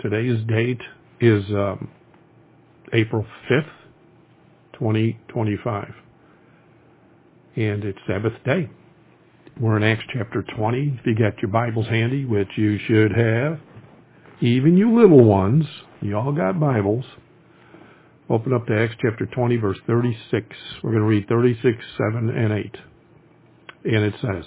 Today's date is April 5th, 2025. And it's Sabbath day. We're in Acts chapter 20. If you got your Bibles handy, which you should have, even you little ones, you all got Bibles. Open up to Acts chapter 20, verse 36. We're going to read 36, 7, and 8. And it says,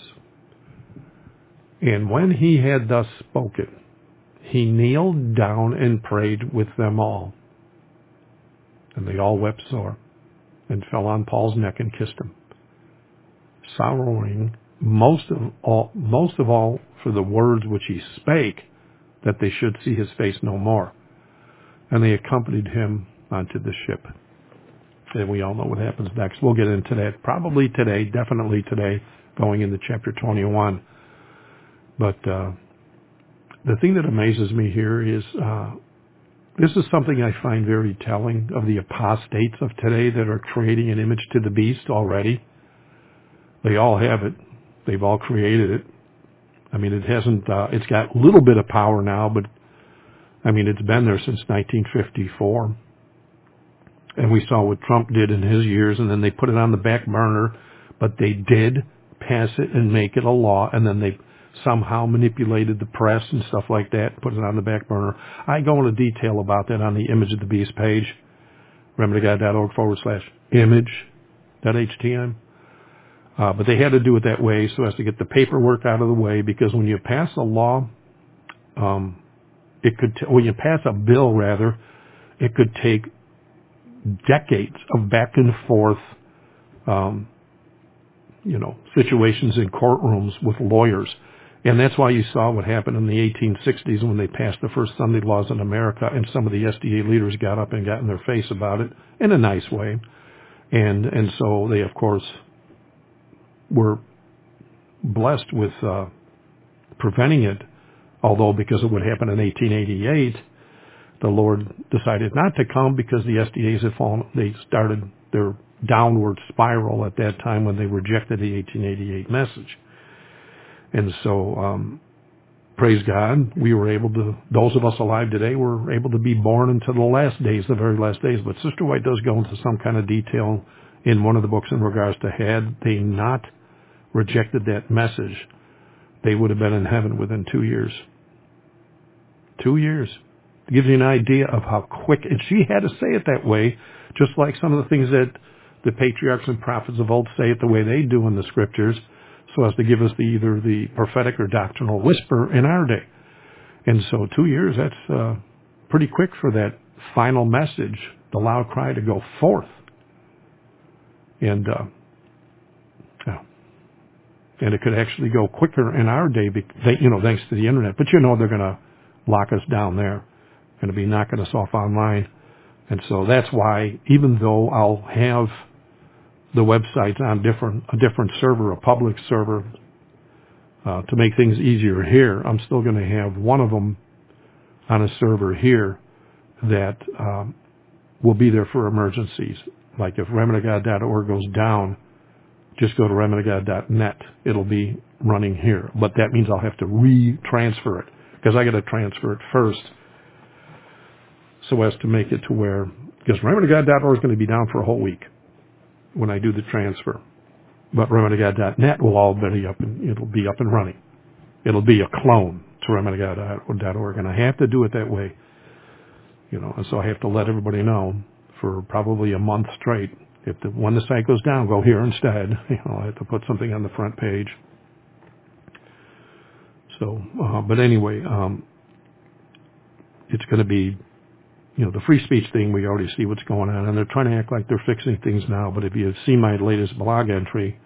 "And when he had thus spoken, he kneeled down and prayed with them all. And they all wept sore, and fell on Paul's neck and kissed him, sorrowing most of all for the words which he spake, that they should see his face no more. And they accompanied him onto the ship." And we all know what happens next. We'll get into that probably today, definitely today, going into chapter 21. But the thing that amazes me here is this is something I find very telling of the apostates of today that are creating an image to the beast already. They all have it. They've all created it. I mean, it hasn't, it's got a little bit of power now, but I mean, it's been there since 1954. And we saw what Trump did in his years, and then they put it on the back burner, but they did pass it and make it a law, and then they somehow manipulated the press and stuff like that, put it on the back burner. I go into detail about that on the Image of the Beast page, remembertogod.org/image.htm. But they had to do it that way so as to get the paperwork out of the way, because when you pass a law, when you pass a bill, rather, it could take decades of back and forth, situations in courtrooms with lawyers. And that's why you saw what happened in the 1860s when they passed the first Sunday laws in America, and some of the SDA leaders got up and got in their face about it in a nice way. And so they, of course, were blessed with preventing it, although because of what happened in 1888, the Lord decided not to come because the SDAs had fallen. They started their downward spiral at that time when they rejected the 1888 message. And so, praise God, we were able to, those of us alive today were able to be born into the last days, the very last days. But Sister White does go into some kind of detail in one of the books in regards to, had they not rejected that message, they would have been in heaven within 2 years. 2 years. It gives you an idea of how quick, and she had to say it that way, just like some of the things that the patriarchs and prophets of old say it the way they do in the scriptures, so as to give us either the prophetic or doctrinal whisper in our day. And so 2 years, that's pretty quick for that final message, the loud cry, to go forth. And and it could actually go quicker in our day, thanks to the internet. But they're going to lock us down there, going to be knocking us off online. And so that's why, even though I'll have the websites on a different server, a public server, to make things easier here, I'm still going to have one of them on a server here that will be there for emergencies. Like if remnantofgod.org goes down, just go to remnantofgod.net. It'll be running here. But that means I'll have to re-transfer it, because I got to transfer it first so as to make it to where, because remnantofgod.org is going to be down for a whole week when I do the transfer. But remnantofgod.net will all be up, and it'll be up and running. It'll be a clone to remnantofgod.org, and I have to do it that way. And so I have to let everybody know for probably a month straight. When the site goes down, go here instead. I have to put something on the front page. So, but anyway, it's going to be, the free speech thing, we already see what's going on, and they're trying to act like they're fixing things now. But if you see my latest blog entry,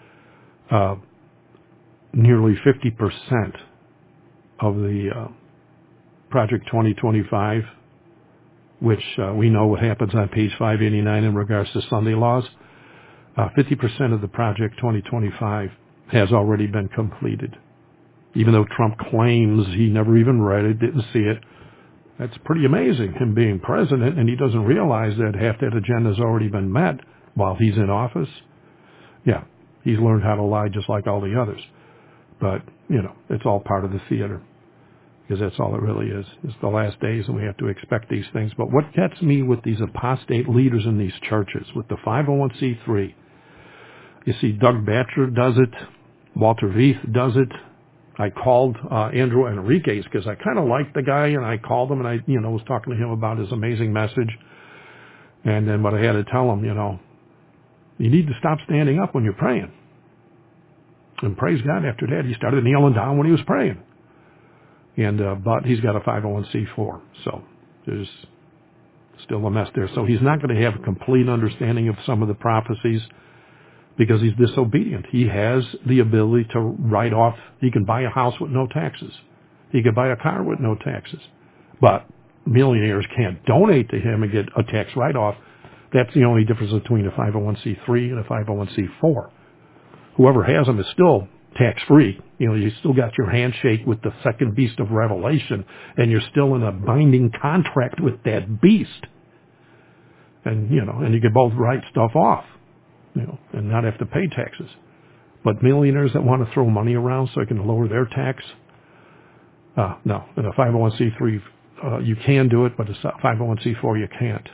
nearly 50% of the Project 2025, which we know what happens on page 589 in regards to Sunday laws, 50% of the Project 2025 has already been completed. Even though Trump claims he never even read it, didn't see it, that's pretty amazing, him being president, and he doesn't realize that half that agenda has already been met while he's in office. Yeah, he's learned how to lie just like all the others. But, it's all part of the theater. because that's all it really is. It's the last days, and we have to expect these things. But what gets me with these apostate leaders in these churches, with the 501c3, you see Doug Batcher does it, Walter Veith does it. I called Andrew Enriquez because I kind of liked the guy, and I called him, and I was talking to him about his amazing message. And then what I had to tell him, you need to stop standing up when you're praying. And praise God, after that, he started kneeling down when he was praying. And but he's got a 501c4, so there's still a mess there. So he's not going to have a complete understanding of some of the prophecies because he's disobedient. He has the ability to write off. He can buy a house with no taxes. He could buy a car with no taxes. But millionaires can't donate to him and get a tax write-off. That's the only difference between a 501c3 and a 501c4. Whoever has them is still tax-free. You still got your handshake with the second beast of Revelation, and you're still in a binding contract with that beast. And, and you can both write stuff off, and not have to pay taxes. But millionaires that want to throw money around so they can lower their tax, no. In a 501c3, you can do it, but a 501c4, you can't.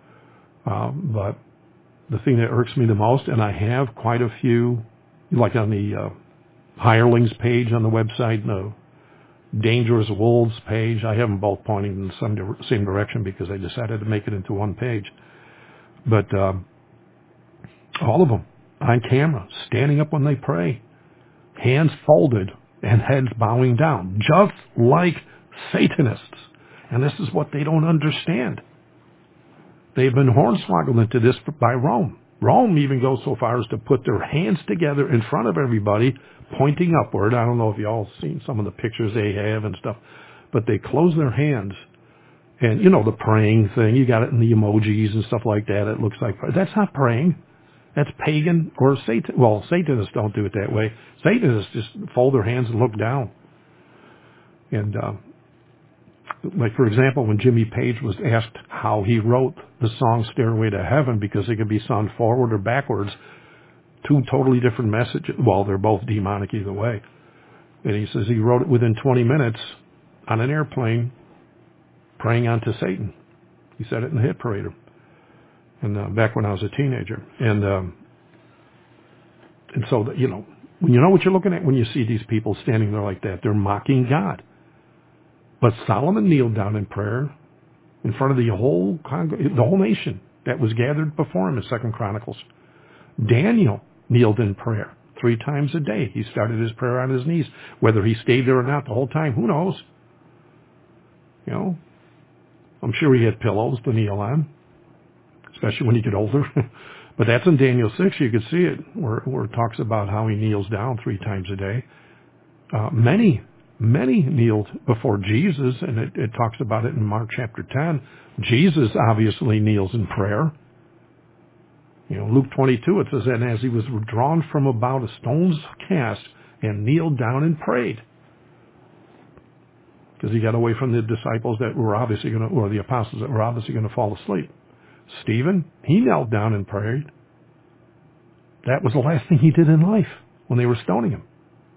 But the thing that irks me the most, and I have quite a few, like on the hirelings page on the website, the dangerous wolves page, I have them both pointing in the same direction because I decided to make it into one page. But all of them on camera, standing up when they pray, hands folded and heads bowing down, just like Satanists. And this is what they don't understand. They've been hornswoggled into this by Rome. Rome even goes so far as to put their hands together in front of everybody, pointing upward. I don't know if you all seen some of the pictures they have and stuff, but they close their hands. And, the praying thing, you got it in the emojis and stuff like that. It looks like, that's not praying. That's pagan or Satan. Well, Satanists don't do it that way. Satanists just fold their hands and look down. And, like, for example, when Jimmy Page was asked how he wrote the song Stairway to Heaven, because it could be sung forward or backwards, two totally different messages. Well, they're both demonic either way. And he says he wrote it within 20 minutes on an airplane praying onto Satan. He said it in the Hit Parader. And back when I was a teenager. And so, when you know what you're looking at when you see these people standing there like that, they're mocking God. But Solomon kneeled down in prayer in front of the whole nation that was gathered before him in 2 Chronicles. Daniel kneeled in prayer 3 times a day. He started his prayer on his knees. Whether he stayed there or not the whole time, who knows? I'm sure he had pillows to kneel on, especially when he get older. But that's in Daniel 6. You can see it where it talks about how he kneels down 3 times a day. Many kneeled before Jesus, and it talks about it in Mark chapter 10. Jesus obviously kneels in prayer. Luke 22, it says, and as he was drawn from about a stone's cast and kneeled down and prayed. Because he got away from the disciples that were obviously going to, or the apostles that were obviously going to fall asleep. Stephen, he knelt down and prayed. That was the last thing he did in life when they were stoning him.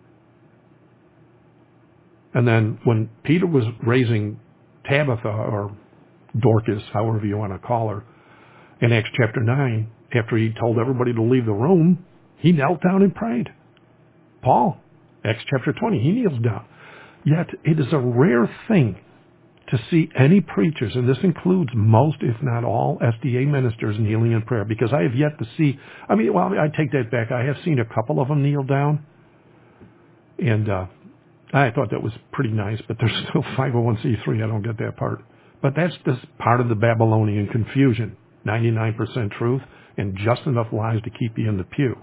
And then when Peter was raising Tabitha, or Dorcas, however you want to call her, in Acts chapter 9, after he told everybody to leave the room, he knelt down and prayed. Paul, Acts chapter 20, he kneels down. Yet it is a rare thing to see any preachers, and this includes most, if not all, SDA ministers kneeling in prayer, because I have yet to see, I take that back. I have seen a couple of them kneel down, and I thought that was pretty nice, but there's still 501c3. I don't get that part. But that's just part of the Babylonian confusion. 99% truth and just enough lies to keep you in the pew.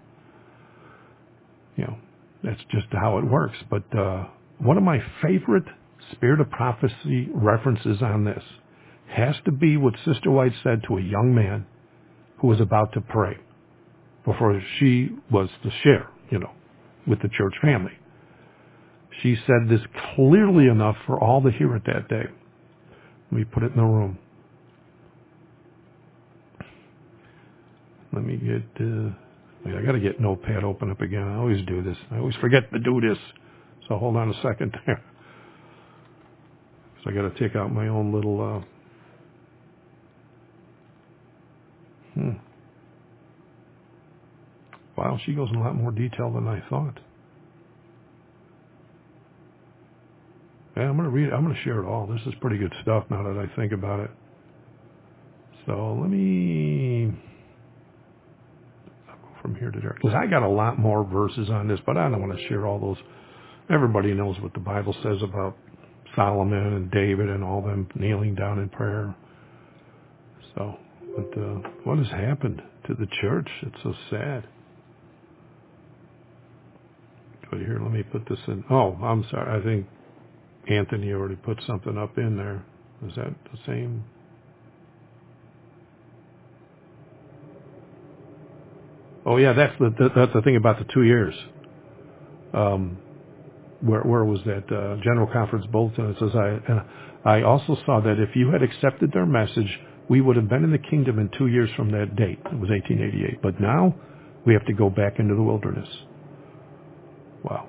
That's just how it works. But one of my favorite Spirit of Prophecy references on this has to be what Sister White said to a young man who was about to pray before she was to share, with the church family. She said this clearly enough for all to hear it that day. Let me put it in the room. Let me get, I got to get Notepad open up again. I always do this. I always forget to do this. So hold on a second there. So I got to take out my own little. Wow, she goes in a lot more detail than I thought. Yeah, I'm going to read it. I'm going to share it all. This is pretty good stuff now that I think about it. So let me go from here to there. Because I got a lot more verses on this, but I don't want to share all those. Everybody knows what the Bible says about Solomon and David and all them kneeling down in prayer. So, but what has happened to the church? It's so sad. But here, let me put this in. Oh, I'm sorry. I think Anthony already put something up in there. Is that the same? Oh yeah, that's the thing about the 2 years. Where was that General Conference Bulletin? It says, I also saw that if you had accepted their message, we would have been in the kingdom in 2 years from that date. It was 1888. But now we have to go back into the wilderness. Wow.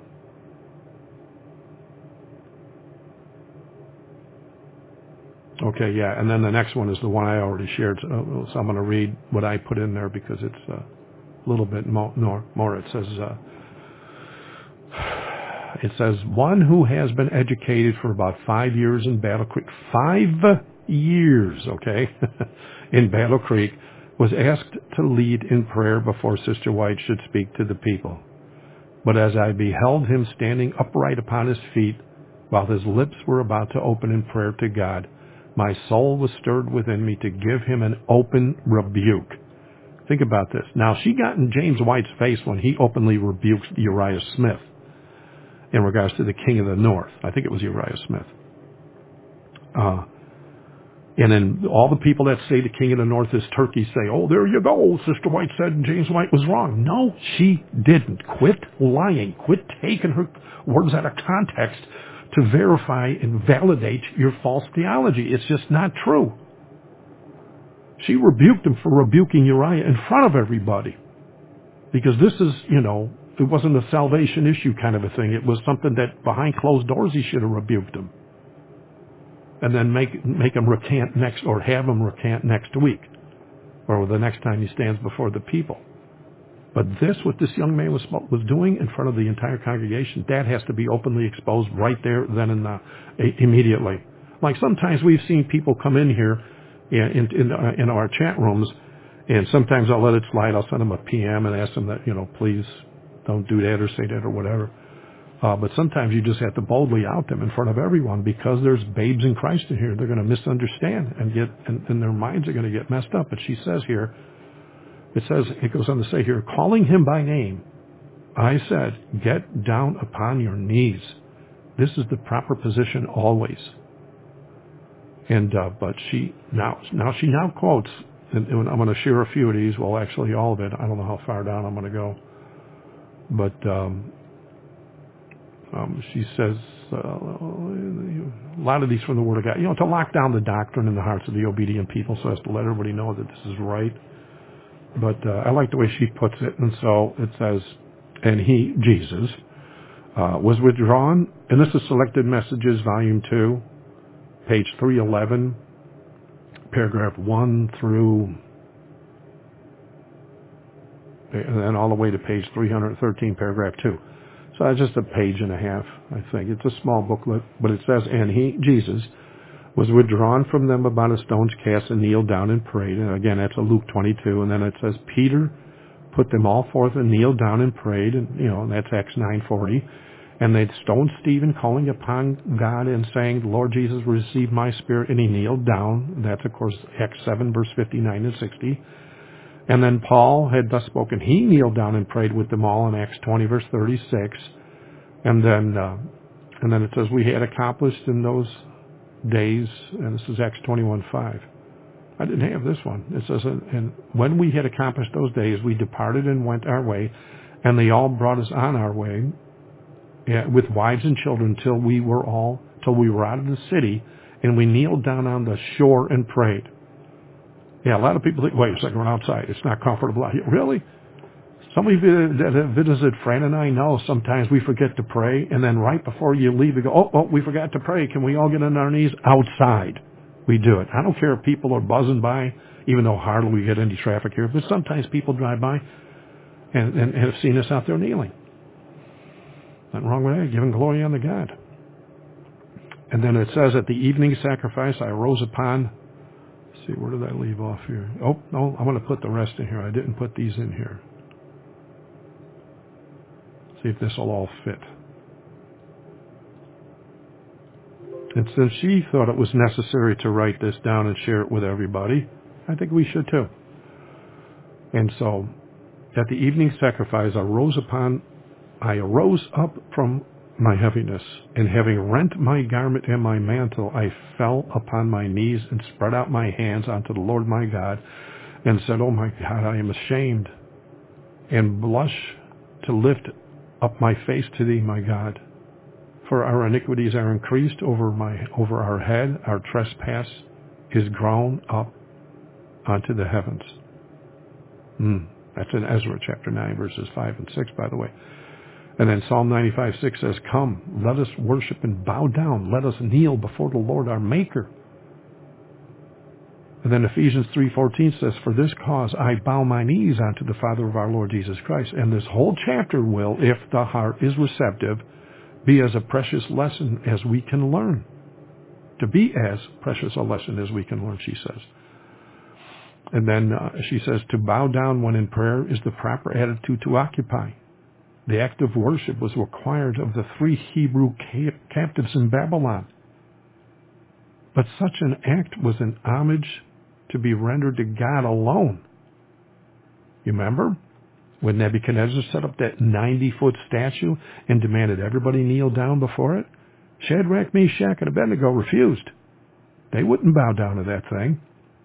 Okay, yeah, and then the next one is the one I already shared. So I'm going to read what I put in there because it's a little bit more. It says, one who has been educated for about 5 years in Battle Creek, 5 years, okay, in Battle Creek, was asked to lead in prayer before Sister White should speak to the people. But as I beheld him standing upright upon his feet, while his lips were about to open in prayer to God, my soul was stirred within me to give him an open rebuke. Think about this. Now, she got in James White's face when he openly rebuked Uriah Smith in regards to the king of the north. I think it was Uriah Smith. And then all the people that say the king of the north is Turkey say, oh, there you go. Sister White said James White was wrong. No, she didn't. Quit lying. Quit taking her words out of context to verify and validate your false theology. It's just not true. She rebuked him for rebuking Uriah in front of everybody. Because this is, it wasn't a salvation issue kind of a thing. It was something that behind closed doors he should have rebuked him. And then make him recant next, or have him recant next week, or the next time he stands before the people. But what this young man was doing in front of the entire congregation, that has to be openly exposed right there, then and immediately. Like sometimes we've seen people come in here in our chat rooms, and sometimes I'll let it slide. I'll send them a PM and ask them that, please don't do that or say that or whatever. But sometimes you just have to boldly out them in front of everyone because there's babes in Christ in here. They're going to misunderstand and their minds are going to get messed up. But she says here, it goes on to say here, calling him by name, I said, get down upon your knees. This is the proper position always. And, but she now quotes, and I'm going to share a few of these. Well, actually all of it. I don't know how far down I'm going to go. But, she says a lot of these from the Word of God, to lock down the doctrine in the hearts of the obedient people so as to let everybody know that this is right. But I like the way she puts it. And so it says, and he, Jesus, was withdrawn. And this is Selected Messages, Volume 2, page 311, paragraph 1 through, and then all the way to page 313, paragraph 2. So that's just a page and a half, I think. It's a small booklet, but it says, and he, Jesus, was withdrawn from them about a stone's cast and kneeled down and prayed. And again, that's a Luke 22. And then it says, Peter put them all forth and kneeled down and prayed. And, and that's Acts 9:40. And they stoned Stephen, calling upon God and saying, Lord Jesus, receive my spirit. And he kneeled down. And that's, of course, Acts 7, verse 59 and 60. And then Paul had thus spoken. He kneeled down and prayed with them all in Acts 20, verse 36. And then it says, we had accomplished in those days, and this is Acts 21:5. I didn't have this one. It says, and when we had accomplished those days, we departed and went our way, and they all brought us on our way with wives and children till we were out of the city, and we kneeled down on the shore and prayed. Yeah, a lot of people think, wait a second, we're outside. It's not comfortable out here. Really? Some of you that have visited Fran and I know sometimes we forget to pray, and then right before you leave, we go, oh, we forgot to pray. Can we all get on our knees? Outside. We do it. I don't care if people are buzzing by, even though hardly we get any traffic here, but sometimes people drive by and have seen us out there kneeling. Nothing wrong with that, giving glory unto God. And then it says, at the evening sacrifice, I arose upon, let's see, where did I leave off here? Oh, no, I want to put the rest in here. I didn't put these in here. See if this will all fit. And since she thought it was necessary to write this down and share it with everybody, I think we should too. And so, at the evening sacrifice, I arose up from my heaviness, and having rent my garment and my mantle, I fell upon my knees and spread out my hands unto the Lord my God, and said, Oh my God, I am ashamed, and blush to lift up my face to thee, my God. For our iniquities are increased over our head, our trespass is grown up unto the heavens. That's in Ezra chapter 9, verses 5 and 6, by the way. And then Psalm 95:6 says, Come, let us worship and bow down. Let us kneel before the Lord our Maker. And then Ephesians 3:14 says, For this cause I bow my knees unto the Father of our Lord Jesus Christ. And this whole chapter will, if the heart is receptive, be as a precious lesson as we can learn. To be as precious a lesson as we can learn, she says. And then she says, to bow down when in prayer is the proper attitude to occupy. The act of worship was required of the 3 Hebrew captives in Babylon. But such an act was an homage to be rendered to God alone. You remember when Nebuchadnezzar set up that 90-foot statue and demanded everybody kneel down before it? Shadrach, Meshach, and Abednego refused. They wouldn't bow down to that thing.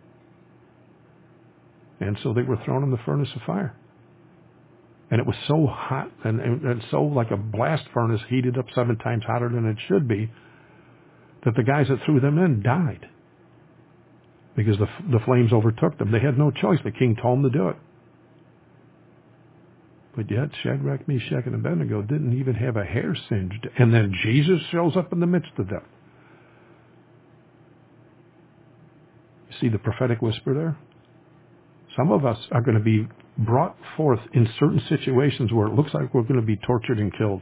And so they were thrown in the furnace of fire. And it was so hot and so like a blast furnace heated up 7 times hotter than it should be that the guys that threw them in died because the flames overtook them. They had no choice. The king told them to do it. But yet Shadrach, Meshach, and Abednego didn't even have a hair singed. And then Jesus shows up in the midst of them. You see the prophetic whisper there? Some of us are going to be brought forth in certain situations where it looks like we're going to be tortured and killed.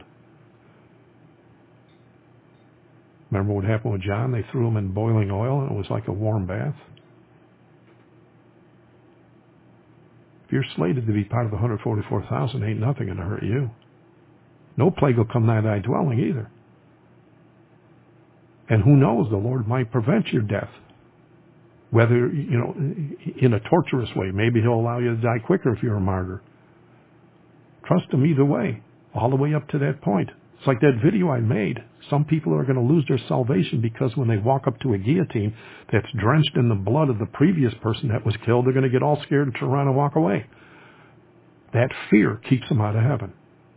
Remember what happened with John? They threw him in boiling oil and it was like a warm bath. If you're slated to be part of the 144,000, ain't nothing going to hurt you. No plague will come nigh thy dwelling either. And who knows, the Lord might prevent your death. Whether, in a torturous way. Maybe he'll allow you to die quicker if you're a martyr. Trust him either way, all the way up to that point. It's like that video I made. Some people are going to lose their salvation because when they walk up to a guillotine that's drenched in the blood of the previous person that was killed, they're going to get all scared and turn around and walk away. That fear keeps them out of heaven.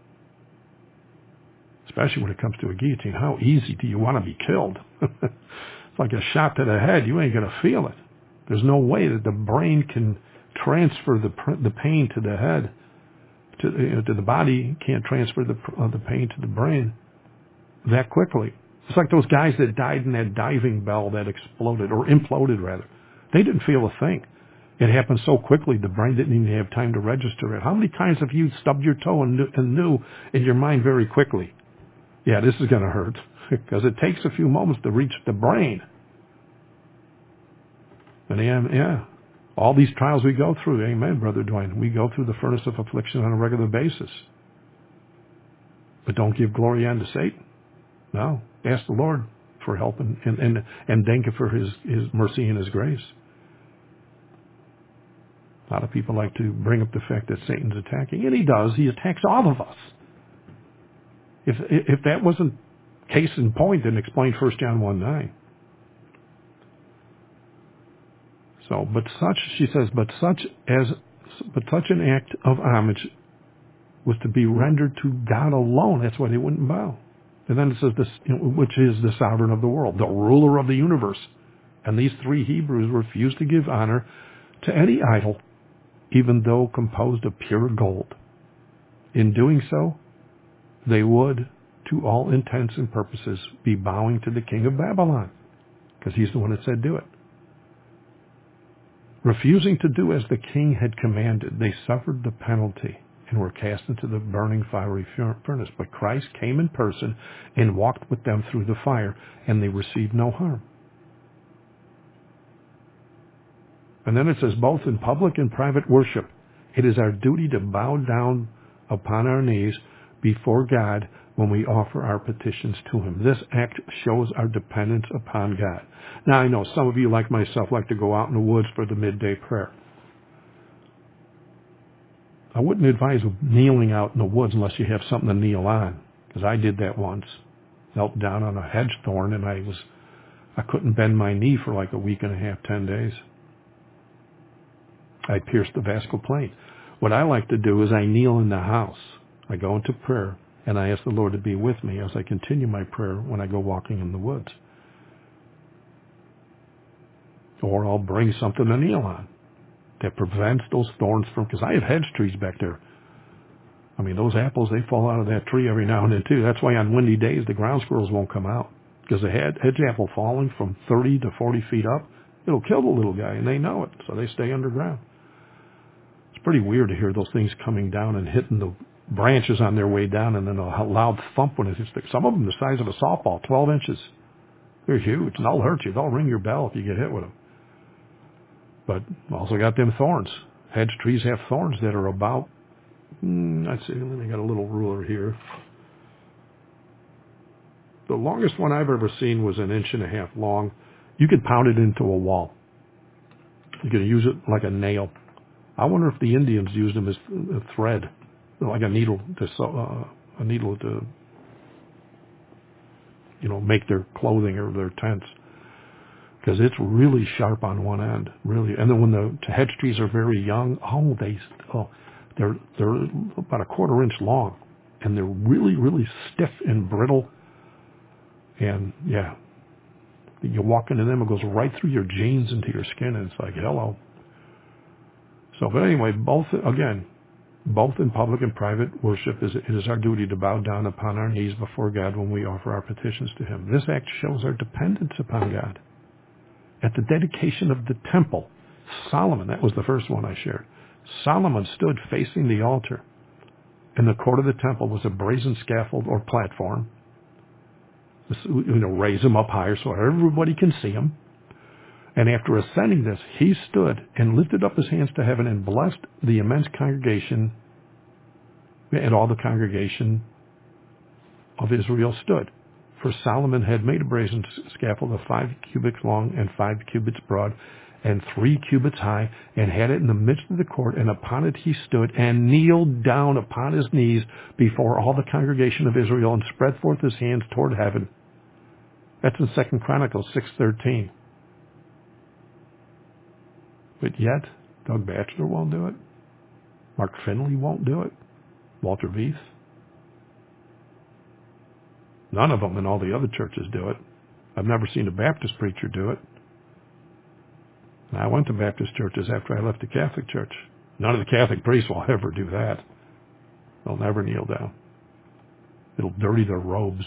Especially when it comes to a guillotine. How easy do you want to be killed? It's like a shot to the head. You ain't going to feel it. There's no way that the brain can transfer the pain to the head. To the body can't transfer the pain to the brain that quickly. It's like those guys that died in that diving bell that exploded, or imploded rather. They didn't feel a thing. It happened so quickly the brain didn't even have time to register it. How many times have you stubbed your toe and knew in your mind very quickly, yeah, this is going to hurt? Because it takes a few moments to reach the brain. And all these trials we go through, amen, Brother Dwayne, we go through the furnace of affliction on a regular basis. But don't give glory unto Satan. No, ask the Lord for help and thank him for his mercy and his grace. A lot of people like to bring up the fact that Satan's attacking, and he does. He attacks all of us. If that wasn't case in point, then explain 1 John 1:9. So, but such an act of homage was to be rendered to God alone. That's why they wouldn't bow. And then it says this, which is the sovereign of the world, the ruler of the universe. And these 3 Hebrews refused to give honor to any idol, even though composed of pure gold. In doing so, they would, to all intents and purposes, be bowing to the king of Babylon, because he's the one that said do it. Refusing to do as the king had commanded, they suffered the penalty and were cast into the burning fiery furnace. But Christ came in person and walked with them through the fire, and they received no harm. And then it says, both in public and private worship, it is our duty to bow down upon our knees before God when we offer our petitions to him. This act shows our dependence upon God. Now, I know some of you, like myself, like to go out in the woods for the midday prayer. I wouldn't advise kneeling out in the woods unless you have something to kneel on, because I did that once. Knelt down on a hedge thorn, and I couldn't bend my knee for like a week and a half, 10 days. I pierced the vascular plate. What I like to do is I kneel in the house. I go into prayer, and I ask the Lord to be with me as I continue my prayer when I go walking in the woods. Or I'll bring something to kneel on that prevents those thorns from, because I have hedge trees back there. I mean, those apples, they fall out of that tree every now and then too. That's why on windy days the ground squirrels won't come out, because a hedge apple falling from 30 to 40 feet up, it'll kill the little guy, and they know it, so they stay underground. It's pretty weird to hear those things coming down and hitting the branches on their way down, and then a loud thump when it hits. Some of them the size of a softball, 12 inches. They're huge, and they'll hurt you. They'll ring your bell if you get hit with them. But also got them thorns. Hedge trees have thorns that are about, I'd say, let me got a little ruler here. The longest one I've ever seen was 1.5 inches long. You could pound it into a wall. You could use it like a nail. I wonder if the Indians used them as a thread, like a needle to make their clothing or their tents. Because it's really sharp on one end, really. And then when the hedge trees are very young, they're about 1/4 inch long, and they're really, really stiff and brittle. And yeah, you walk into them, it goes right through your jeans into your skin, and it's like, hello. So, but anyway, both in public and private worship, it is our duty to bow down upon our knees before God when we offer our petitions to him. This act shows our dependence upon God. At the dedication of the temple, Solomon, that was the first one I shared, Solomon stood facing the altar. In the court of the temple was a brazen scaffold or platform. Raise him up higher so everybody can see him. And after ascending this, he stood and lifted up his hands to heaven and blessed the immense congregation, and all the congregation of Israel stood. For Solomon had made a brazen scaffold of 5 cubits long and 5 cubits broad and 3 cubits high, and had it in the midst of the court, and upon it he stood and kneeled down upon his knees before all the congregation of Israel and spread forth his hands toward heaven. That's in 2 Chronicles 6:13. But yet, Doug Batchelor won't do it. Mark Finley won't do it. Walter Veith. None of them in all the other churches do it. I've never seen a Baptist preacher do it. I went to Baptist churches after I left the Catholic Church. None of the Catholic priests will ever do that. They'll never kneel down. It'll dirty their robes.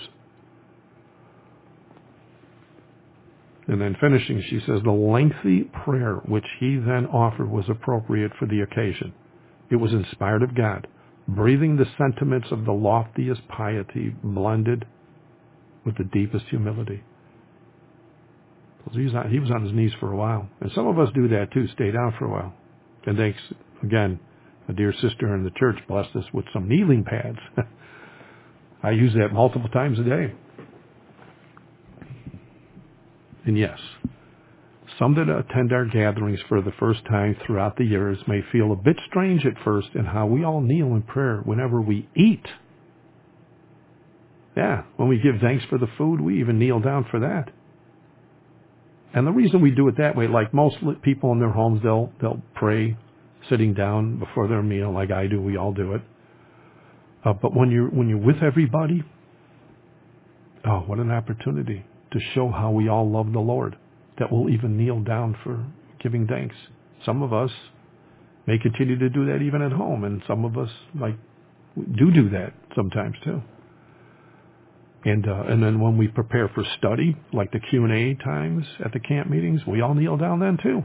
And then finishing, she says, the lengthy prayer which he then offered was appropriate for the occasion. It was inspired of God, breathing the sentiments of the loftiest piety blended with the deepest humility. He was on his knees for a while. And some of us do that too, stay down for a while. And thanks, again, a dear sister in the church blessed us with some kneeling pads. I use that multiple times a day. And yes, some that attend our gatherings for the first time throughout the years may feel a bit strange at first in how we all kneel in prayer whenever we eat. Yeah, when we give thanks for the food, we even kneel down for that. And the reason we do it that way, like most people in their homes, they'll pray sitting down before their meal, like I do. We all do it. But when you're with everybody, oh, what an opportunity to show how we all love the Lord, that we'll even kneel down for giving thanks. Some of us may continue to do that even at home, and some of us, like We do that sometimes too. And then when we prepare for study, like the Q&A times at the camp meetings, we all kneel down then too.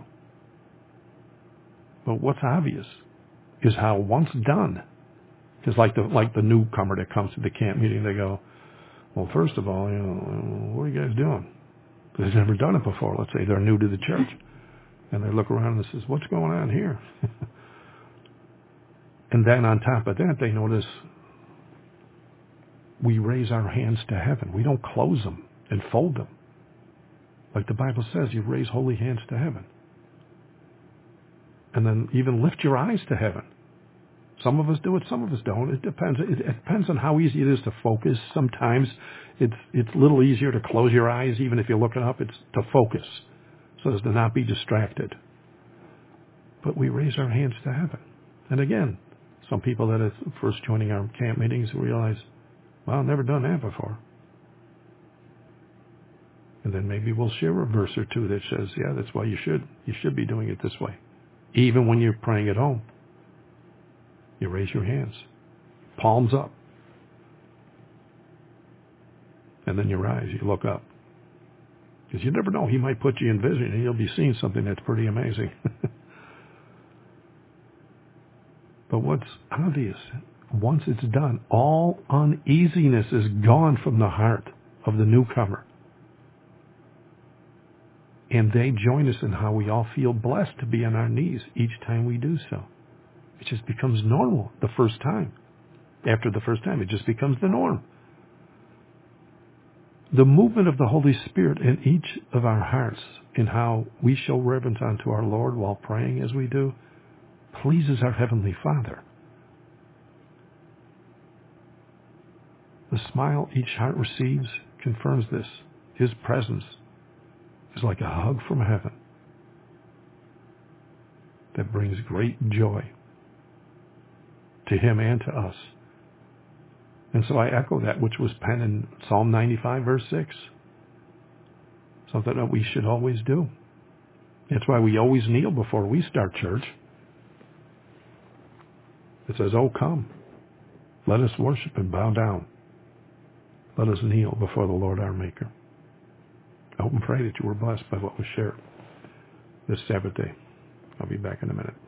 But what's obvious is how once done, because like the newcomer that comes to the camp meeting, they go, well, first of all, what are you guys doing? Because they've never done it before. Let's say they're new to the church. And they look around and says, what's going on here? And then on top of that, they notice we raise our hands to heaven. We don't close them and fold them. Like the Bible says, you raise holy hands to heaven. And then even lift your eyes to heaven. Some of us do it, some of us don't. It depends. It depends on how easy it is to focus. Sometimes it's a little easier to close your eyes, even if you're looking up. It's to focus so as to not be distracted. But we raise our hands to heaven. And again, some people that are first joining our camp meetings realize, well, I've never done that before. And then maybe we'll share a verse or two that says, yeah, that's why you should be doing it this way. Even when you're praying at home, you raise your hands, palms up. And then you rise, you look up. Because you never know, he might put you in vision and you'll be seeing something that's pretty amazing. But what's obvious, once it's done, all uneasiness is gone from the heart of the newcomer. And they join us in how we all feel blessed to be on our knees each time we do so. It just becomes normal the first time. After the first time, it just becomes the norm. The movement of the Holy Spirit in each of our hearts, in how we show reverence unto our Lord while praying as we do, pleases our Heavenly Father. The smile each heart receives confirms this. His presence is like a hug from heaven that brings great joy to him and to us. And so I echo that which was penned in Psalm 95, verse 6. Something that we should always do. That's why we always kneel before we start church. It says, oh, come, let us worship and bow down. Let us kneel before the Lord our Maker. I hope and pray that you were blessed by what was shared this Sabbath day. I'll be back in a minute.